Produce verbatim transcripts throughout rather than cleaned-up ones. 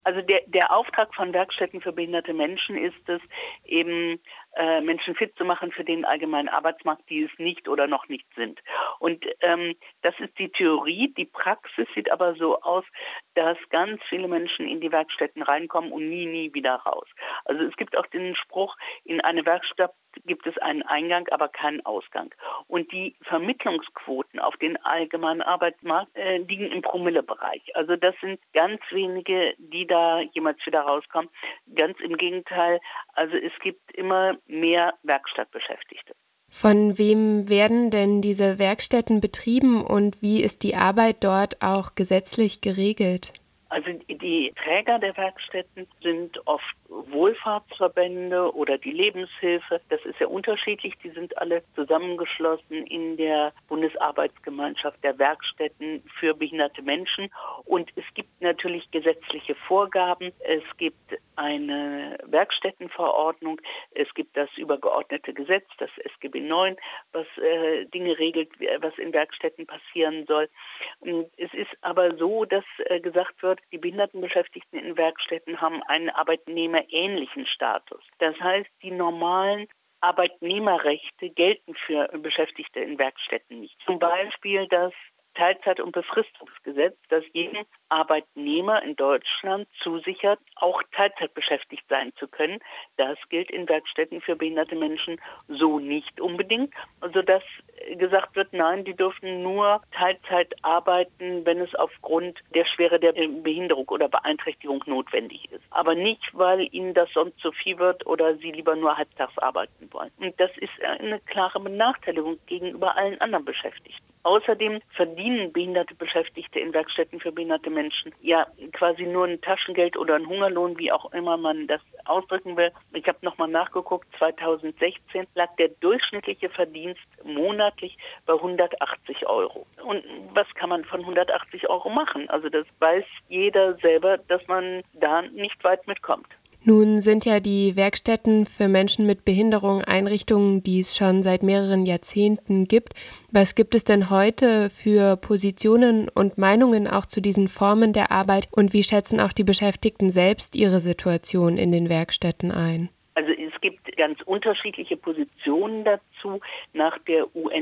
Also der, der Auftrag von Werkstätten für behinderte Menschen ist es, eben äh, Menschen fit zu machen für den allgemeinen Arbeitsmarkt, die es nicht oder noch nicht sind. Und ähm, das ist die Theorie. Die Praxis sieht aber so aus, dass ganz viele Menschen in die Werkstätten reinkommen und nie, nie wieder raus. Also es gibt auch den Spruch, in eine Werkstatt gibt es einen Eingang, aber keinen Ausgang. Und die Vermittlungsquoten auf den allgemeinen Arbeitsmarkt äh, liegen im Promillebereich. Also das sind ganz wenige, die da jemals wieder rauskommen. Ganz im Gegenteil, also es gibt immer mehr Werkstattbeschäftigte. Von wem werden denn diese Werkstätten betrieben und wie ist die Arbeit dort auch gesetzlich geregelt? Also die Träger der Werkstätten sind oft Wohlfahrtsverbände oder die Lebenshilfe. Das ist ja unterschiedlich. Die sind alle zusammengeschlossen in der Bundesarbeitsgemeinschaft der Werkstätten für behinderte Menschen. Und es gibt natürlich gesetzliche Vorgaben. Es gibt eine Werkstättenverordnung. Es gibt das übergeordnete Gesetz, das S G B neun, was äh, Dinge regelt, was in Werkstätten passieren soll. Und es ist aber so, dass äh, gesagt wird, die Behindertenbeschäftigten in Werkstätten haben einen arbeitnehmerähnlichen Status. Das heißt, die normalen Arbeitnehmerrechte gelten für Beschäftigte in Werkstätten nicht. Zum Beispiel das Teilzeit- und Befristungsgesetz, das jedem Arbeitnehmer in Deutschland zusichert, auch Teilzeit beschäftigt sein zu können. Das gilt in Werkstätten für behinderte Menschen so nicht unbedingt, sodass gesagt wird, nein, die dürfen nur Teilzeit arbeiten, wenn es aufgrund der Schwere der Behinderung oder Beeinträchtigung notwendig ist. Aber nicht, weil ihnen das sonst zu viel wird oder sie lieber nur halbtags arbeiten wollen. Und das ist eine klare Benachteiligung gegenüber allen anderen Beschäftigten. Außerdem verdienen behinderte Beschäftigte in Werkstätten für behinderte Menschen ja quasi nur ein Taschengeld oder ein Hungerlohn, wie auch immer man das ausdrücken will. Ich habe nochmal nachgeguckt, zweitausendsechzehn lag der durchschnittliche Verdienst monatlich bei hundertachtzig Euro. Und was kann man von hundertachtzig Euro machen? Also das weiß jeder selber, dass man da nicht weit mitkommt. Nun sind ja die Werkstätten für Menschen mit Behinderung Einrichtungen, die es schon seit mehreren Jahrzehnten gibt. Was gibt es denn heute für Positionen und Meinungen auch zu diesen Formen der Arbeit und wie schätzen auch die Beschäftigten selbst ihre Situation in den Werkstätten ein? Also es gibt ganz unterschiedliche Positionen dazu. Nach der U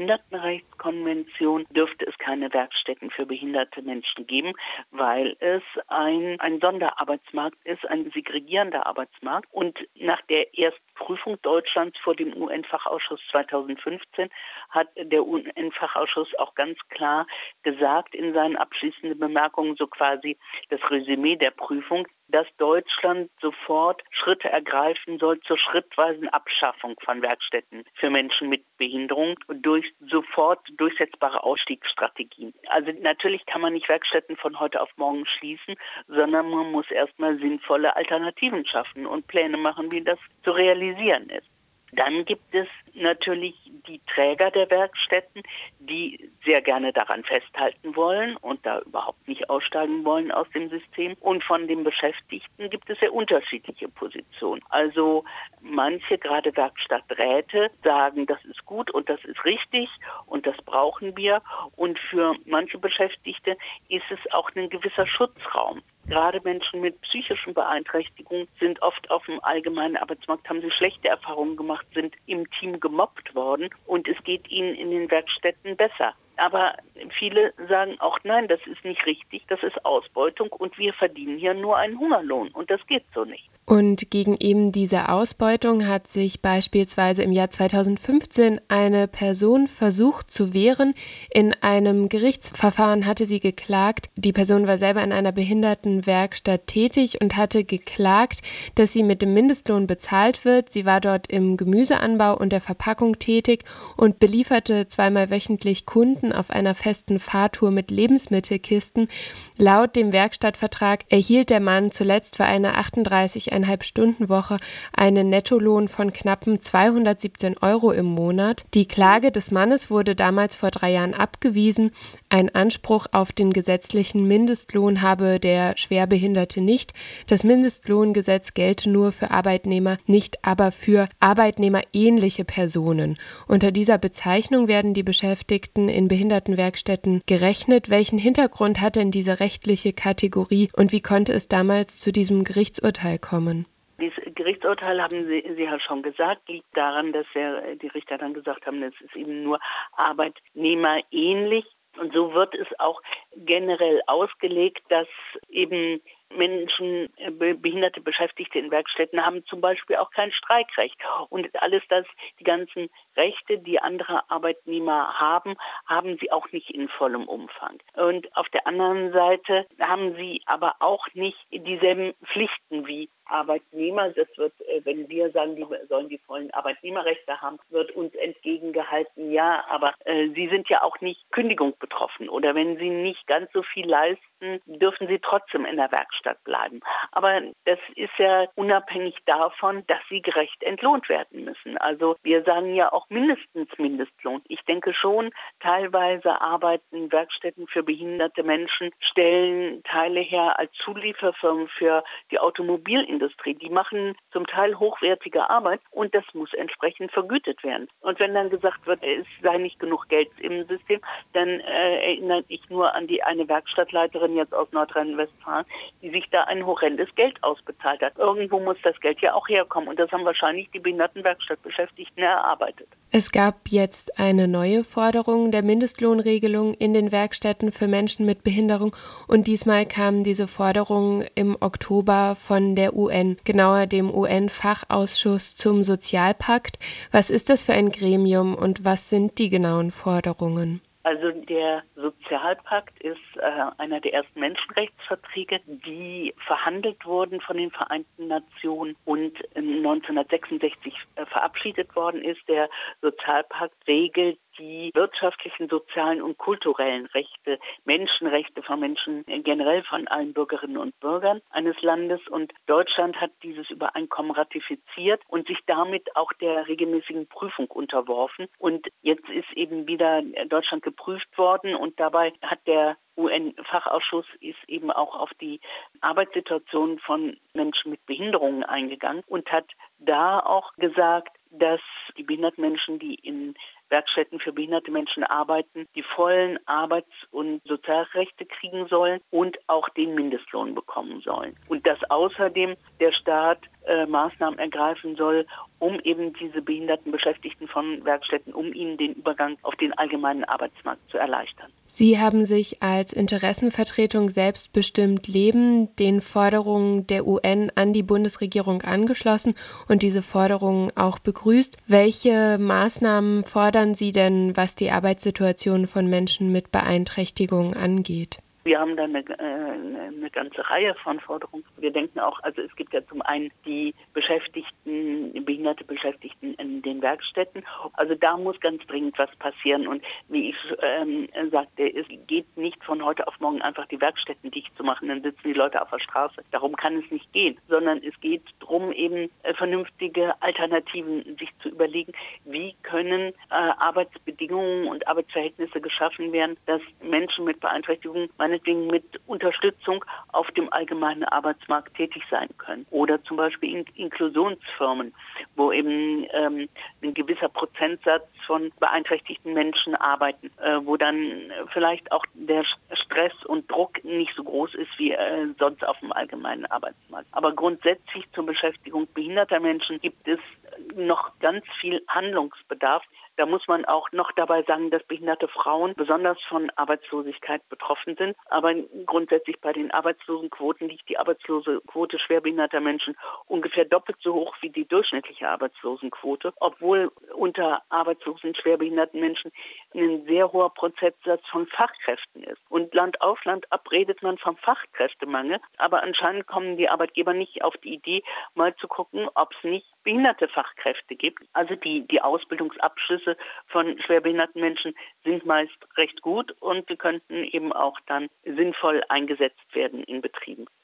N-Behindertenrechtskonvention dürfte es keine Werkstätten für behinderte Menschen geben, weil es ein, ein Sonderarbeitsmarkt ist, ein segregierender Arbeitsmarkt. Und nach der Erstprüfung Deutschlands vor dem U N-Fachausschuss zweitausendfünfzehn hat der U N-Fachausschuss auch ganz klar gesagt in seinen abschließenden Bemerkungen, so quasi das Resümee der Prüfung, dass Deutschland sofort Schritte ergreifen soll zur schrittweisen Abschaffung von Werkstätten für Menschen mit Behinderung durch sofort durchsetzbare Ausstiegsstrategien. Also natürlich kann man nicht Werkstätten von heute auf morgen schließen, sondern man muss erstmal sinnvolle Alternativen schaffen und Pläne machen, wie das zu realisieren ist. Dann gibt es natürlich die Träger der Werkstätten, die sehr gerne daran festhalten wollen und da überhaupt nicht aussteigen wollen aus dem System. Und von den Beschäftigten gibt es sehr unterschiedliche Positionen. Also manche, gerade Werkstatträte, sagen, das ist gut und das ist richtig und das brauchen wir. Und für manche Beschäftigte ist es auch ein gewisser Schutzraum. Gerade Menschen mit psychischen Beeinträchtigungen sind oft auf dem allgemeinen Arbeitsmarkt, haben sie schlechte Erfahrungen gemacht, sind im Team gemobbt worden und es geht ihnen in den Werkstätten besser. Aber viele sagen auch, nein, das ist nicht richtig, das ist Ausbeutung und wir verdienen hier nur einen Hungerlohn und das geht so nicht. Und gegen eben diese Ausbeutung hat sich beispielsweise im Jahr zweitausendfünfzehn eine Person versucht zu wehren. In einem Gerichtsverfahren hatte sie geklagt. Die Person war selber in einer Behindertenwerkstatt tätig und hatte geklagt, dass sie mit dem Mindestlohn bezahlt wird. Sie war dort im Gemüseanbau und der Verpackung tätig und belieferte zweimal wöchentlich Kunden auf einer festen Fahrtour mit Lebensmittelkisten. Laut dem Werkstattvertrag erhielt der Mann zuletzt für eine achtunddreißig Komma fünf Stunden Woche einen Nettolohn von knappen zweihundertsiebzehn Euro im Monat. Die Klage des Mannes wurde damals vor drei Jahren abgewiesen. Ein Anspruch auf den gesetzlichen Mindestlohn habe der Schwerbehinderte nicht. Das Mindestlohngesetz gelte nur für Arbeitnehmer, nicht aber für arbeitnehmerähnliche Personen. Unter dieser Bezeichnung werden die Beschäftigten in Behindertenwerkstätten gerechnet. Welchen Hintergrund hat denn diese rechtliche Kategorie und wie konnte es damals zu diesem Gerichtsurteil kommen? Dieses Gerichtsurteil, haben Sie, Sie ja schon gesagt, liegt daran, dass ja die Richter dann gesagt haben, es ist eben nur arbeitnehmerähnlich. Und so wird es auch generell ausgelegt, dass eben Menschen, behinderte Beschäftigte in Werkstätten haben zum Beispiel auch kein Streikrecht. Und alles das, die ganzen Rechte, die andere Arbeitnehmer haben, haben sie auch nicht in vollem Umfang. Und auf der anderen Seite haben sie aber auch nicht dieselben Pflichten wie Arbeitnehmer. Das wird, wenn wir sagen, die sollen die vollen Arbeitnehmerrechte haben, wird uns entgegengehalten, ja, aber äh, sie sind ja auch nicht Kündigung betroffen. Oder wenn sie nicht ganz so viel leisten, dürfen sie trotzdem in der Werkstatt bleiben. Aber das ist ja unabhängig davon, dass sie gerecht entlohnt werden müssen. Also wir sagen ja auch mindestens Mindestlohn. Ich denke schon, teilweise arbeiten Werkstätten für behinderte Menschen, stellen Teile her als Zulieferfirmen für die Automobilindustrie. Die machen zum Teil hochwertige Arbeit und das muss entsprechend vergütet werden. Und wenn dann gesagt wird, es sei nicht genug Geld im System, dann äh, erinnere ich nur an die eine Werkstattleiterin jetzt aus Nordrhein-Westfalen, die sich da ein horrendes Geld ausbezahlt hat. Irgendwo muss das Geld ja auch herkommen und das haben wahrscheinlich die Behindertenwerkstattbeschäftigten erarbeitet. Es gab jetzt eine neue Forderung der Mindestlohnregelung in den Werkstätten für Menschen mit Behinderung und diesmal kam diese Forderung im Oktober von der U N, genauer dem U N-Fachausschuss zum Sozialpakt. Was ist das für ein Gremium und was sind die genauen Forderungen? Also der Sozialpakt ist äh, einer der ersten Menschenrechtsverträge, die verhandelt wurden von den Vereinten Nationen und neunzehnhundertsechsundsechzig äh, verabschiedet worden ist. Der Sozialpakt regelt die wirtschaftlichen, sozialen und kulturellen Rechte, Menschenrechte von Menschen, generell von allen Bürgerinnen und Bürgern eines Landes. Und Deutschland hat dieses Übereinkommen ratifiziert und sich damit auch der regelmäßigen Prüfung unterworfen. Und jetzt ist eben wieder Deutschland geprüft worden und dabei hat der U N-Fachausschuss ist eben auch auf die Arbeitssituation von Menschen mit Behinderungen eingegangen und hat da auch gesagt, dass die behinderten Menschen, die in Werkstätten für behinderte Menschen arbeiten, die vollen Arbeits- und Sozialrechte kriegen sollen und auch den Mindestlohn bekommen sollen. Und dass außerdem der Staat äh, Maßnahmen ergreifen soll, um eben diese behinderten Beschäftigten von Werkstätten, um ihnen den Übergang auf den allgemeinen Arbeitsmarkt zu erleichtern. Sie haben sich als Interessenvertretung Selbstbestimmt Leben den Forderungen der U N an die Bundesregierung angeschlossen und diese Forderungen auch begrüßt. Welche Maßnahmen fordern Sie denn, was die Arbeitssituation von Menschen mit Beeinträchtigungen angeht? Wir haben da eine, äh, eine ganze Reihe von Forderungen. Wir denken auch, also es gibt ja zum einen die Beschäftigten, behinderte Beschäftigten in den Werkstätten. Also da muss ganz dringend was passieren. Und wie ich ähm, sagte, es geht nicht von heute auf morgen einfach die Werkstätten dicht zu machen, dann sitzen die Leute auf der Straße. Darum kann es nicht gehen, sondern es geht darum, eben äh, vernünftige Alternativen sich zu überlegen, wie können äh, Arbeitsbedingungen und Arbeitsverhältnisse geschaffen werden, dass Menschen mit Beeinträchtigungen meinetwegen mit Unterstützung auf dem allgemeinen Arbeitsmarkt tätig sein können. Oder zum Beispiel in Inklusionsfirmen, wo eben ähm, ein gewisser Prozentsatz von beeinträchtigten Menschen arbeiten, äh, wo dann vielleicht auch der Stress und Druck nicht so groß ist wie äh, sonst auf dem allgemeinen Arbeitsmarkt. Aber grundsätzlich zur Beschäftigung behinderter Menschen gibt es noch ganz viel Handlungsbedarf. Da muss man auch noch dabei sagen, dass behinderte Frauen besonders von Arbeitslosigkeit betroffen sind. Aber grundsätzlich bei den Arbeitslosenquoten liegt die Arbeitslosenquote schwerbehinderter Menschen ungefähr doppelt so hoch wie die durchschnittliche Arbeitslosenquote, obwohl unter arbeitslosen, schwerbehinderten Menschen ein sehr hoher Prozentsatz von Fachkräften ist. Und Land auf Land ab redet man vom Fachkräftemangel, aber anscheinend kommen die Arbeitgeber nicht auf die Idee, mal zu gucken, ob es nicht behinderte Fachkräfte gibt. Also die, die Ausbildungsabschlüsse von schwerbehinderten Menschen sind meist recht gut und sie könnten eben auch dann sinnvoll eingesetzt werden in Betrieben.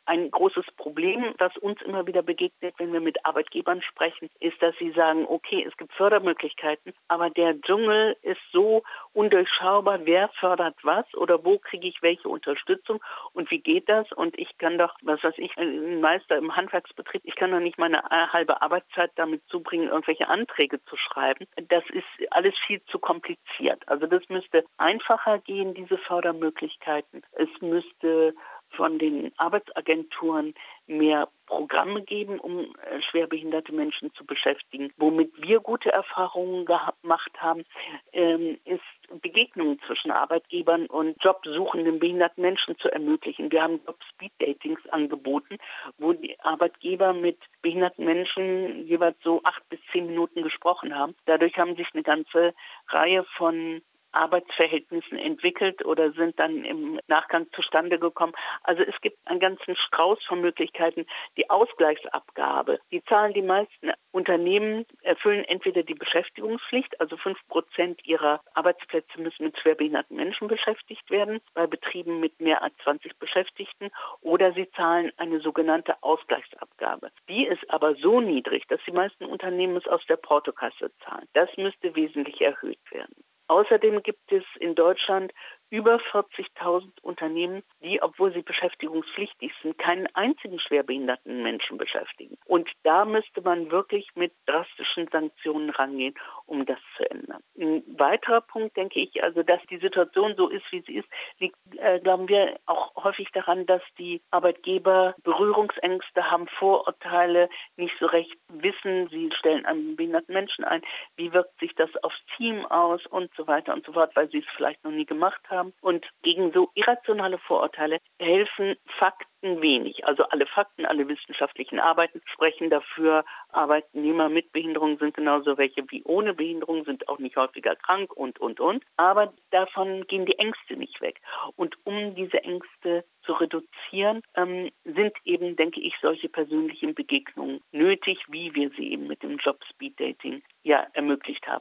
Ein großes Problem, das uns immer wieder begegnet, wenn wir mit Arbeitgebern sprechen, ist, dass sie sagen, okay, es gibt Fördermöglichkeiten, aber der Dschungel ist so undurchschaubar, wer fördert was oder wo kriege ich welche Unterstützung und wie geht das? Und ich kann doch, was weiß ich, ein Meister im Handwerksbetrieb, ich kann doch nicht meine halbe Arbeitszeit damit zubringen, irgendwelche Anträge zu schreiben. Das ist alles viel zu kompliziert. Also das müsste einfacher gehen, diese Fördermöglichkeiten. Es müsste von den Arbeitsagenturen mehr Programme geben, um äh, schwerbehinderte Menschen zu beschäftigen. Womit wir gute Erfahrungen gemacht haben, ähm, ist Begegnungen zwischen Arbeitgebern und jobsuchenden behinderten Menschen zu ermöglichen. Wir haben Job-Speed-Datings angeboten, wo die Arbeitgeber mit behinderten Menschen jeweils so acht bis zehn Minuten gesprochen haben. Dadurch haben sich eine ganze Reihe von Arbeitsverhältnissen entwickelt oder sind dann im Nachgang zustande gekommen. Also es gibt einen ganzen Strauß von Möglichkeiten. Die Ausgleichsabgabe, die zahlen die meisten Unternehmen, erfüllen entweder die Beschäftigungspflicht, also fünf Prozent ihrer Arbeitsplätze müssen mit schwerbehinderten Menschen beschäftigt werden, bei Betrieben mit mehr als zwanzig Beschäftigten, oder sie zahlen eine sogenannte Ausgleichsabgabe. Die ist aber so niedrig, dass die meisten Unternehmen es aus der Portokasse zahlen. Das müsste wesentlich erhöht werden. Außerdem gibt es in Deutschland über vierzigtausend Unternehmen, die, obwohl sie beschäftigungspflichtig sind, keinen einzigen schwerbehinderten Menschen beschäftigen. Und da müsste man wirklich mit drastischen Sanktionen rangehen, um das zu ändern. Ein weiterer Punkt, denke ich, also dass die Situation so ist, wie sie ist, liegt, äh, glauben wir, auch häufig daran, dass die Arbeitgeber Berührungsängste haben, Vorurteile, nicht so recht wissen, sie stellen einen behinderten Menschen ein, wie wirkt sich das aufs Team aus und so weiter und so fort, weil sie es vielleicht noch nie gemacht haben. Und gegen so irrationale Vorurteile helfen Fakten wenig. Also alle Fakten, alle wissenschaftlichen Arbeiten sprechen dafür, Arbeitnehmer mit Behinderung sind genauso welche wie ohne Behinderung, sind auch nicht häufiger krank und, und, und. Aber davon gehen die Ängste nicht weg. Und um diese Ängste zu reduzieren, ähm, sind eben, denke ich, solche persönlichen Begegnungen nötig, wie wir sie eben mit dem Job-Speed-Dating ja ermöglicht haben.